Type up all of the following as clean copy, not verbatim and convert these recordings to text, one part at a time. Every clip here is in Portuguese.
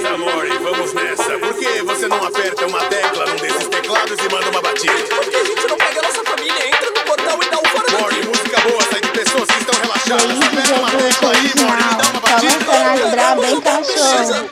beleza, amor, e vamos nessa. Por que você não aperta uma tecla num desses teclados e manda uma batida? Por que a gente não pega a nossa família, entra no portão e dá um fora daqui? Morning, música boa, sai de pessoas que estão relaxadas. E aí, Aperta uma tecla aí, Morning, me dá uma batida. Toma canais brabo, hein, cachorro?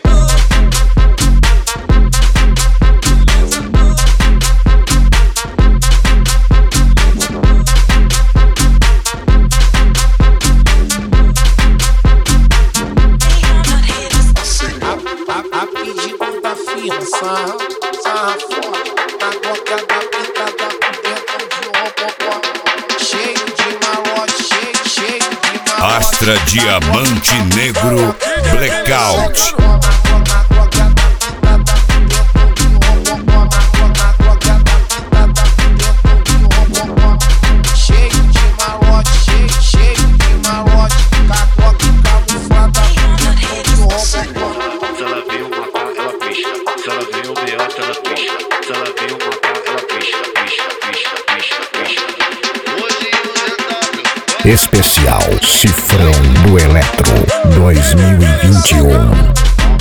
A pedido da firma, sarra foda, na boca da pitada, com dentro de robocó, cheio de malote, cheio de malote. Astra Diamante Negro Blackout. Especial Cifrão do Eletro 2021.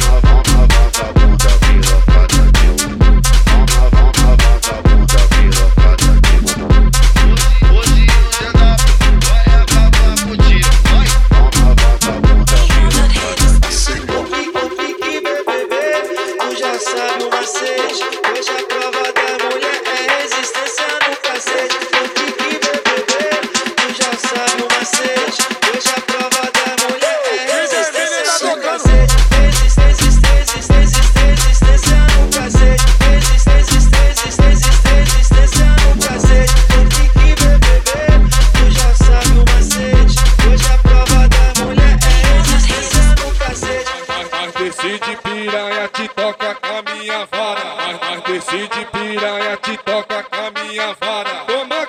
Decide piranha, te toca com a minha vara. Mas decide piranha, te toca com a minha vara. Toma.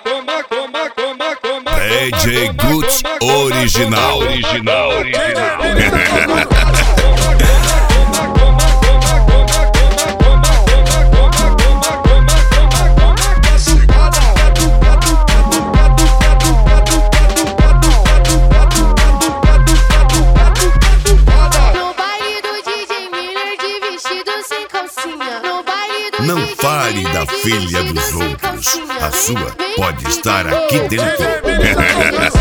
DJ Guts original. Não fale da filha dos outros. A sua pode estar aqui dentro.